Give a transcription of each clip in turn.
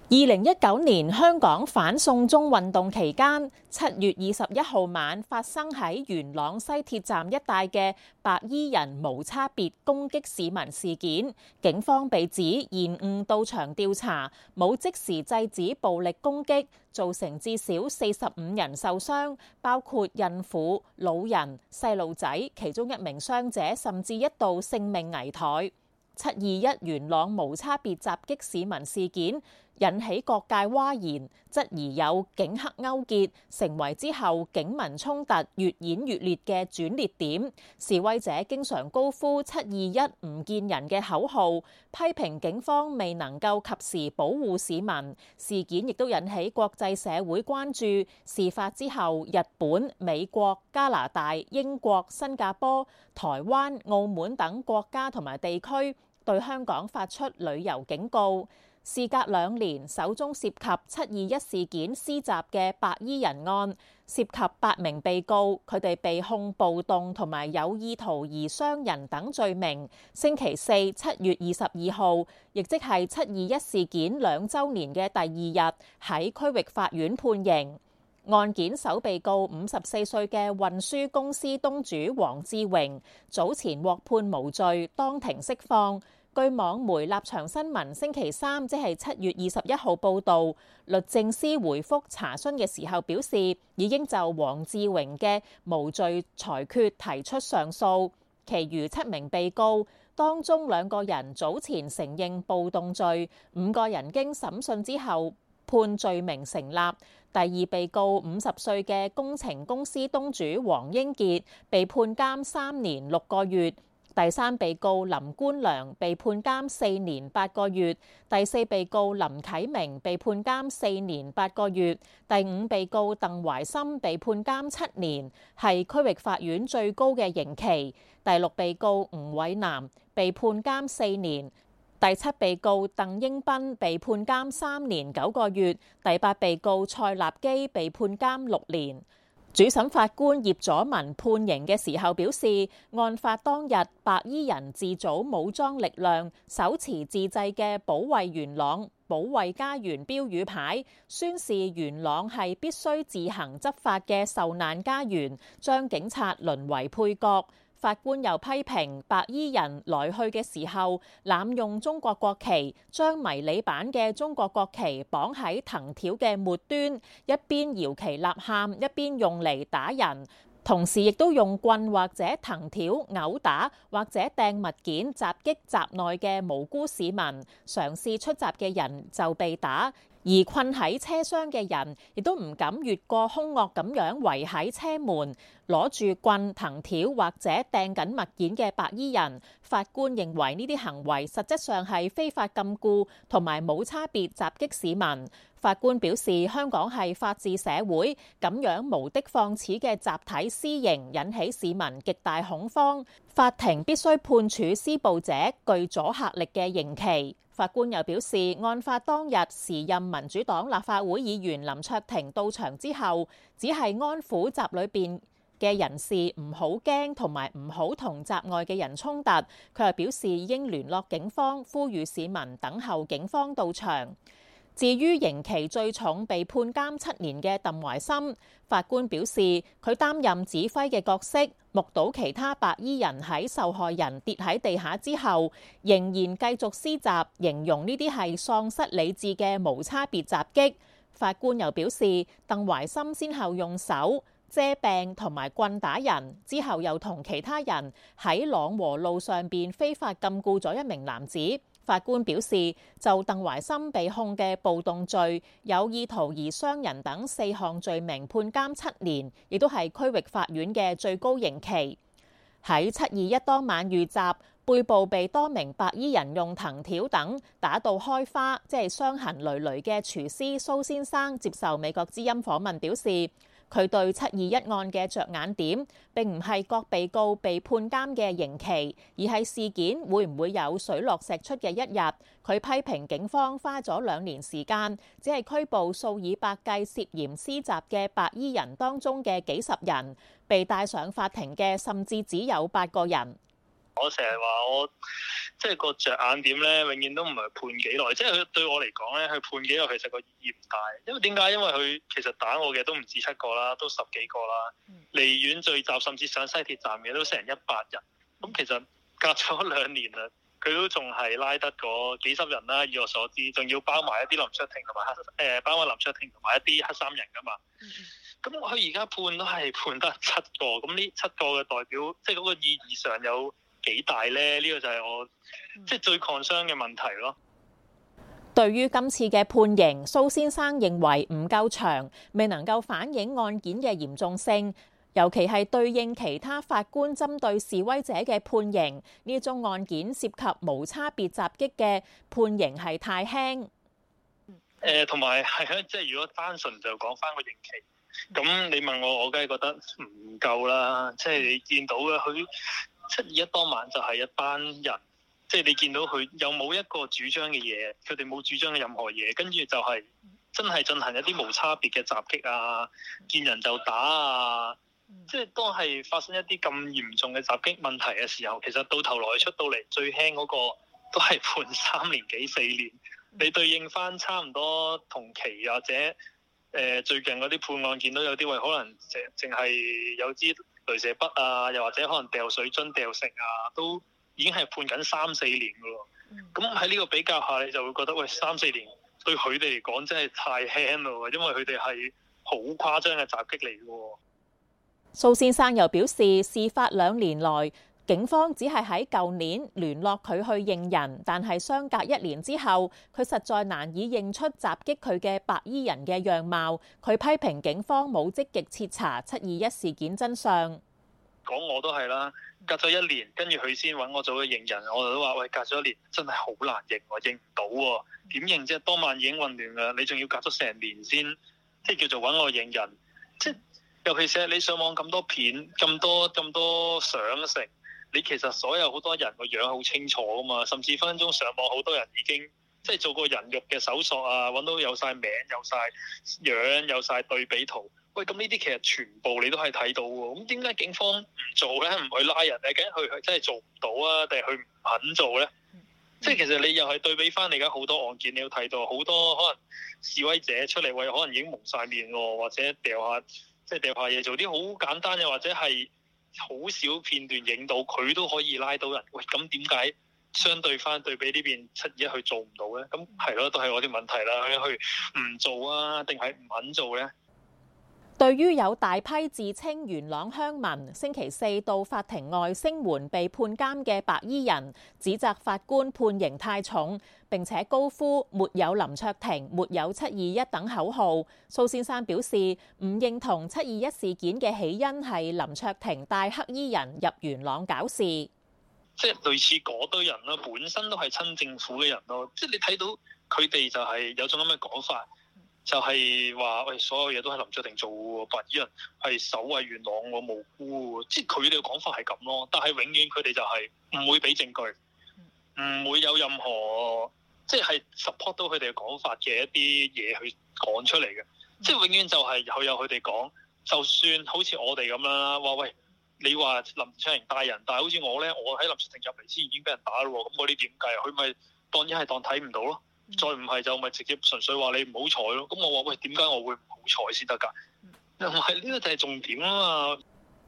2019年香港反送中運動期間，7月21號晚發生喺元朗西鐵站一帶嘅白衣人無差別攻擊市民事件，警方被指延誤到場調查，冇即時制止暴力攻擊，造成至少45人受傷，包括孕婦、老人、細路仔，其中一名傷者甚至一度性命危殆。721元朗無差別襲擊市民事件引起各界譁然，質疑有警黑勾結，成為之後警民衝突越演越烈嘅轉捩點。示威者經常高呼721唔見人嘅口號，批評警方未能夠及時保護市民。事件亦都引起國際社會關注。事發之後，日本、美國、加拿大、英國、新加坡、台灣、澳門等國家同埋地區對香港發出旅遊警告。事隔2年，首宗涉及721事件施襲嘅白衣人案，涉及8名被告，佢哋被控暴動同埋有意圖而傷人等罪名。星期四7月22號，亦即係721事件2週年嘅第2日，喺區域法院判刑。案件首被告54歲嘅運輸公司東主黃志榮，早前獲判無罪，當庭釋放。據網媒立場新聞星期三，即係7月21號報導，律政司回覆查詢嘅時候表示，已經就黃志榮嘅無罪裁決提出上訴。其餘7名被告當中2個人早前承認暴動罪，5個人經審訊之後判罪名成立。第2被告50歲嘅工程公司東主黃英傑被判監3年6個月。第3被告林官良被判監4年8個月，第4被告林啟明被判監4年8個月，第5被告鄧懷森被判監7年，係區域法院最高嘅刑期。第6被告吳偉南被判監4年，第7被告鄧英斌被判監3年9個月，第8被告蔡立基被判監6年。主審法官葉佐文判刑嘅時候表示，案發當日白衣人自組武裝力量，手持自製嘅保衛元朗、保衛家園標語牌，宣示元朗係必須自行執法嘅受難家園，將警察淪為配角。法官又批評白衣人來去嘅時候濫用中國國旗，將迷你版嘅中國國旗綁喺藤條嘅末端，一邊搖旗吶喊，一邊用嚟打人。同時亦都用棍或者藤條毆打或者掟物件襲擊閘內嘅無辜市民，嘗試出閘嘅人就被打。而困喺車廂嘅人亦都唔敢越過兇惡咁樣圍喺車門，攞住棍、藤條或者掟緊物件嘅白衣人。法官認為呢啲行為實質上係非法禁錮同埋冇差別襲擊市民。法官表示，香港係法治社會，咁樣無的放矢嘅集體私刑引起市民極大恐慌，法庭必須判處施暴者具阻嚇力嘅刑期。法官又表示，案發當日時任民主黨立法會議員林卓廷到場之後，只係安撫閘裏邊嘅人士唔好驚同埋唔好同閘外嘅人衝突。佢又表示已經聯絡警方，呼籲市民等候警方到場。至於刑期最重被判監7年嘅鄧懷森，法官表示佢擔任指揮嘅角色，目睹其他白衣人喺受害人跌喺地下之後，仍然繼續施襲，形容呢啲係喪失理智嘅無差別襲擊。法官又表示，鄧懷森先後用手、遮柄同埋棍打人，之後又同其他人喺朗和路上邊非法禁錮咗一名男子。法官表示，就鄧懷森被控嘅暴動罪、有意圖而傷人等4項罪名判監7年，亦都係區域法院嘅最高刑期。喺721當晚遇襲，背部被多名白衣人用藤條等打到開花，即係傷痕累累嘅廚師蘇先生接受美國之音訪問表示，佢對721案嘅着眼點並唔係各被告被判監嘅刑期，而係事件會唔會有水落石出嘅一日。佢批評警方花咗2年時間，只係拘捕數以百計涉嫌施襲嘅白衣人當中嘅幾十人，被帶上法庭嘅甚至只有8個人。 我成日話我即係個着眼點咧，永遠都唔係判幾耐，即係佢對我嚟講咧，佢判幾耐其實個意義唔大。因為點解？因為佢其實打我嘅都唔止7個啦，都10幾個啦。離院聚集甚至上西鐵站嘅都成100人。咁其實隔咗2年啦，佢都仲係拉得嗰幾十人啦。以我所知，仲要包埋一啲林卓廷同埋包埋林卓廷同埋一啲黑衫人噶嘛。咁佢而家判都係判得7個，咁呢7個嘅代表，即係嗰個意義上有幾大咧？呢個就係我即係最 concern 嘅問題咯。 對於今次嘅判刑，蘇先生認為唔夠長，未能夠反映案件嘅嚴重性，尤其係對應其他法官針對示威者嘅判刑，呢宗案件涉及無差別襲擊嘅判刑係太輕。 同埋係啊，即係如果單純就講翻個刑期。咁你問我梗係覺得唔夠啦。即係你見到嘅佢721當晚就係一班人，即係你見到佢有冇一個主張嘅嘢，佢哋冇主張嘅任何嘢，跟住就係真係進行一啲無差別嘅襲擊啊，見人就打啊。即係當係發生一啲咁嚴重嘅襲擊問題嘅時候，其實到頭來出到嚟最輕嗰個都係判3年幾4年。你對應翻差唔多同期或者最近嗰啲判案，見到有啲位可能淨係有支雷射筆啊，又或者可能掉水樽、掉食啊，都已經係判緊3、4年噶咯。咁喺呢個比較下，你就會覺得喂，3、4年對佢哋嚟講真係太輕咯，因為佢哋係好誇張嘅襲擊嚟嘅。 蘇先生又表示，事發2年來，警方只係喺舊年聯絡佢去認人，但係相隔1年之後，佢實在難以認出襲擊佢嘅白衣人嘅樣貌。佢批評警方冇積極徹查721事件真相。 講我都係啦，隔咗1年，跟住佢先揾我做嘅認人，我都話喂，隔咗1年真係好難認，我認唔到喎，點認啫？當晚已經混亂啦，你仲要隔咗成年先，即係叫做揾我認人，即係尤其是你上網咁多片，咁多相成。你其實所有好多人個樣好清楚噶嘛，甚至分分鐘上網好多人已經即係做過人肉嘅搜索啊，揾到有晒名、有晒樣、有晒對比圖。喂，咁呢啲其實全部你都係睇到喎。咁點解警方唔做咧？唔去拉人咧？究竟佢真係做唔到啊，定係佢唔肯做咧？即係其實你又係對比翻你而家好多案件，你要睇到好多可能示威者出嚟，喂，可能已經蒙晒面喎，或者掉下嘢，做啲好簡單嘅，或者係好少片段影到佢都可以拉到人。喂，咁點解相對翻對比呢邊721去做唔到咧？咁係咯，都係我啲問題啦。佢唔做啊，定係唔肯做咧？ 對於有大批自稱元朗鄉民星期4到法庭外聲援被判監嘅白衣人，指責法官判刑太重，並且高呼沒有林卓廷、沒有721等口號。蘇先生表示唔認同721事件嘅起因係林卓廷帶黑衣人入元朗搞事，即係類似嗰堆人咯，本身都係親政府嘅人咯。即係你睇到佢哋就係有種咁嘅講法。就係話喂，所有嘢都係林卓廷做喎，白衣人係守衞元朗喎，無辜喎，即係佢哋嘅講法係咁咯。但係永遠佢哋就係唔會俾證據，唔會有任何即係 support 到佢哋嘅講法嘅一啲嘢去講出嚟嘅。即係永遠就係佢有佢哋講，就算好似我哋咁啦，話喂，你話林卓廷帶人，但係好似我咧，我喺林卓廷入嚟先已經俾人打咯喎，咁嗰啲點計啊？佢咪當然係當睇唔到咯。再唔係就咪直接純粹話你唔好彩咯。咁我話喂，點解我會唔好彩先得㗎？又唔係呢個就係重點啊嘛。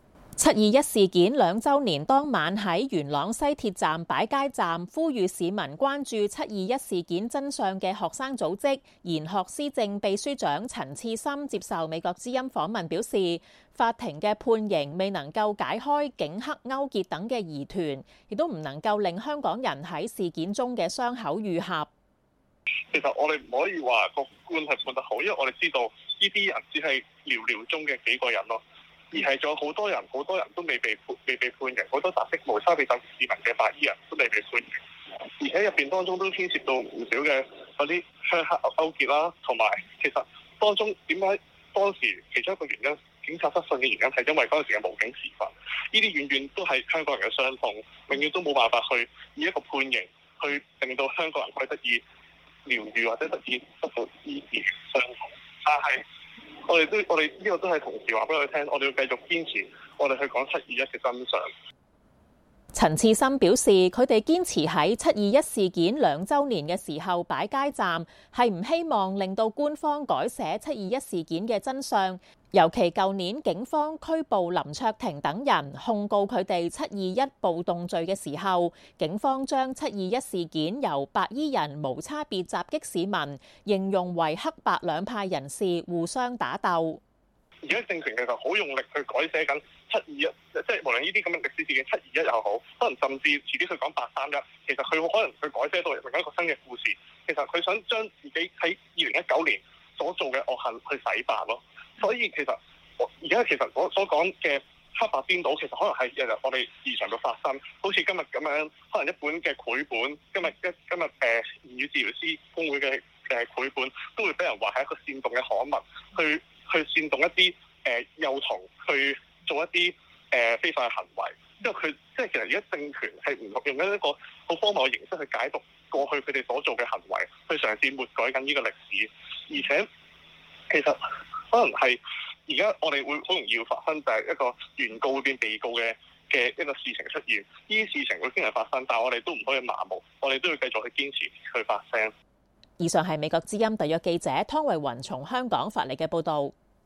721事件2週年當晚喺元朗西鐵站擺街站，呼籲市民關注721事件真相嘅學生組織研學思政秘書長陳刺森接受美國之音訪問表示，法庭嘅判刑未能夠解開警黑勾結等嘅疑團，亦都唔能夠令香港人喺事件中嘅傷口愈合。 其實我哋唔可以話個官係判得好，因為我哋知道呢啲人只係寥寥中嘅幾個人咯，而係仲有好多人都未被判刑，好多襲擊無差別襲擊市民嘅白衣人都未被判刑，而且入邊當中都牽涉到唔少嘅嗰啲鄉黑勾結啦，同埋其實當中點解當時其中一個原因，警察失信嘅原因係因為嗰陣時嘅無警示範，呢啲遠遠都係香港人嘅傷痛，永遠都冇辦法去以一個判刑去令到香港人可以得以療愈或者得以得到醫治傷痛，但係我哋呢個都係同時話俾佢聽，我哋要繼續堅持，我哋去講721嘅真相。 陳刺森表示，佢哋堅持喺721事件2週年嘅時候擺街站，係唔希望令到官方改寫721事件嘅真相。尤其舊年警方拘捕林卓廷等人，控告佢哋721暴動罪嘅時候，警方將721事件由白衣人無差別襲擊市民，形容為黑白兩派人士互相打鬥。 而家政權其實好用力去改寫緊721，即係無論呢啲咁嘅歷史事件721又好，可能甚至遲啲佢講831，其實佢可能佢改寫到另一個新嘅故事。其實佢想將自己喺2019年所做嘅惡行去洗白咯。所以其實而家其實我所講嘅黑白顛倒，其實可能係日日我哋日常嘅發生。好似今日咁樣，可能一本嘅繪本，今日言語治療師公會嘅繪本，都會俾人話係一個煽動嘅刊物，去煽動一啲幼童去做一啲非法嘅行為。因為佢即係其實而家政權係唔用緊一個好荒謬嘅形式去解讀過去佢哋所做嘅行為，去嘗試抹改緊呢個歷史。而且其實可能係而家我哋會好容易要發生，就係一個原告會變被告嘅一個事情出現。呢啲事情會經常發生，但係我哋都唔可以麻木，我哋都要繼續去堅持去發聲。 以上係美國之音特約記者湯慧雲從香港發嚟嘅報導。